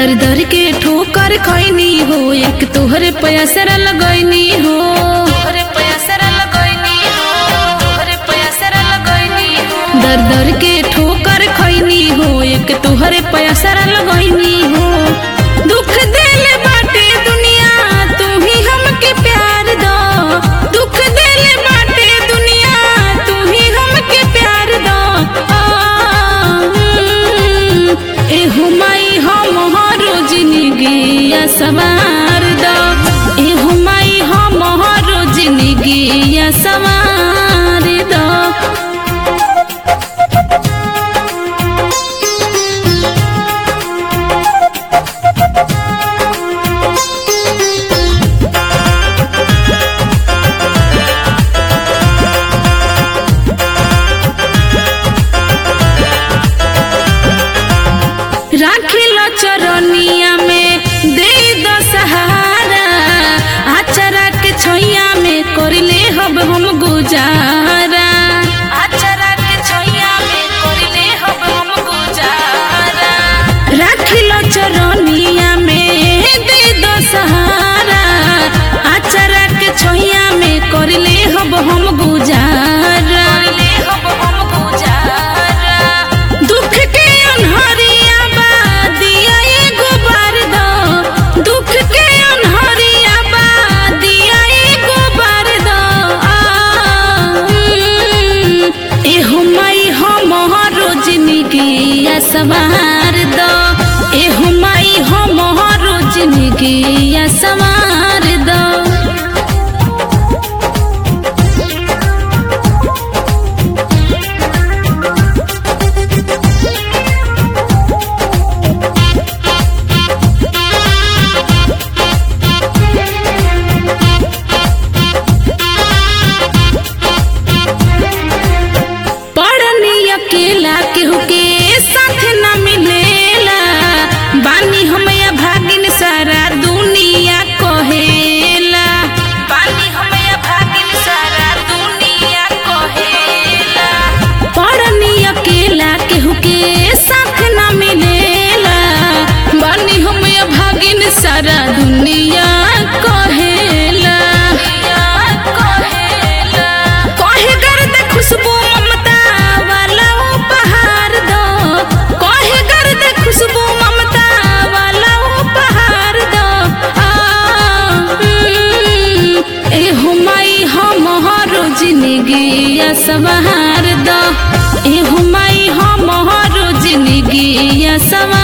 दर दर के ठोकर खैनी हो, एक तोहरे पैसरा लगैनी हो, तोहरे पैसरा लगैनी हो, तोहरे पैसरा लगैनी हो। दर दर के ठोकर खैनी हो, एक तोहरे पैसरा लगैनी हो। दुख देले बाटे दुनिया, तू ही हमके प्यार दो। दुख देले बाटे दुनिया, तू ही हमके प्यार दो। एहू माई हमरो जिंदगिया सवार दो, एहू माई हमरो जिंदगिया सवार दो। राखिलो चरनिया में दे दो सहारा, आचरा के छैया में करले हब हम गुजारा, आचरा के छैया में करले हब हम गुजारा। राखिलो चरनिया में दे दो सहारा, आचरा के छैया में करले हब हम गुजारा, करले हब हम गुजारा। दुख के अनहरिया दिया एगो बार दो, दुख के अनहरिया दिया एगो बार दो। एहू माई हमरो जिंदगिया सवार दो, एहू माई हमरो जिंदगिया सवार दो। अकेला केहू के साथ न मिलेला, बानी हमया भागिन सारा दुनिया कहेला, बानी हमया भागिन सारा दुनिया कहेला। पड़नी अकेला केहू के साथ न मिलेला, बानी हमया भागिन सारा दुनिया कहेला, कहेला। कहे दर्द खुशबू ममता वाला उपहार दो, कहे दर्द खुशबू ममता वाला उपहार दो। एहू माई हमरो जिंदगिया सवार दो, एहू माई हमरो जिंदगिया सवार